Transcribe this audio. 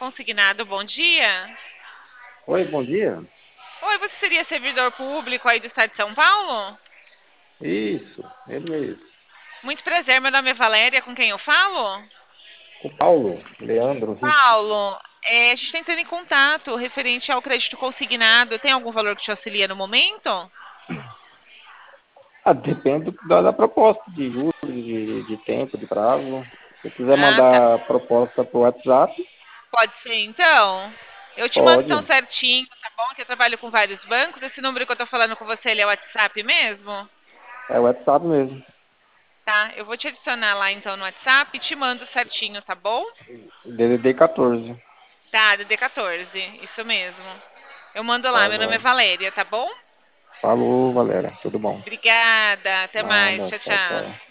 Consignado, bom dia. Oi, bom dia. Oi, você seria servidor público aí do estado de São Paulo? Isso, ele mesmo. Muito prazer, meu nome é Valéria, com quem eu falo? O Paulo, Leandro Ritt. Paulo, a gente está entrando em contato referente ao crédito consignado. Tem algum valor que te auxilia no momento? Depende da proposta de juros, de tempo, de prazo. Se você quiser Ah, tá. mandar a proposta para o WhatsApp, Pode ser, então. Eu te mando então pode. certinho, tá bom? Que eu trabalho com vários bancos. Esse número que eu tô falando com você, ele é o WhatsApp mesmo? É o WhatsApp mesmo. Tá, eu vou te adicionar lá então no WhatsApp e te mando certinho, tá bom? DDD 14. Tá, DD14, isso mesmo. Eu mando lá, Tá, meu nome é joia. Valéria, tá bom? Falou, Valéria. Tudo bom? Obrigada, até mais, Nada. tchau, Tchau, tchau. tchau.